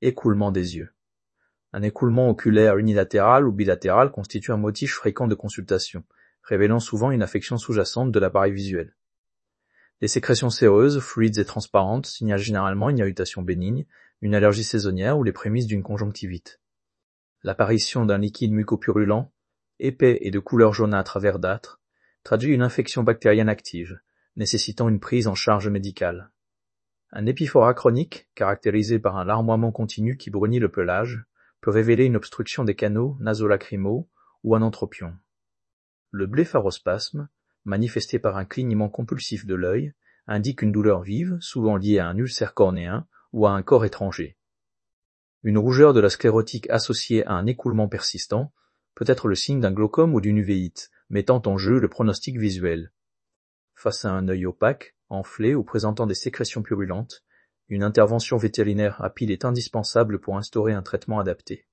Écoulement des yeux. Un écoulement oculaire unilatéral ou bilatéral constitue un motif fréquent de consultation, révélant souvent une affection sous-jacente de l'appareil visuel. Les sécrétions séreuses, fluides et transparentes signalent généralement une irritation bénigne, une allergie saisonnière ou les prémices d'une conjonctivite. L'apparition d'un liquide mucopurulent, épais et de couleur jaunâtre à verdâtre, traduit une infection bactérienne active, nécessitant une prise en charge médicale. Un épiphorat chronique, caractérisé par un larmoiement continu qui brunit le pelage, peut révéler une obstruction des canaux nasolacrymaux ou un entropion. Le blépharospasme, manifesté par un clignement compulsif de l'œil, indique une douleur vive, souvent liée à un ulcère cornéen ou à un corps étranger. Une rougeur de la sclérotique associée à un écoulement persistant peut être le signe d'un glaucome ou d'une uvéite, mettant en jeu le pronostic visuel. Face à un œil opaque, enflé ou présentant des sécrétions purulentes, une intervention vétérinaire rapide est indispensable pour instaurer un traitement adapté.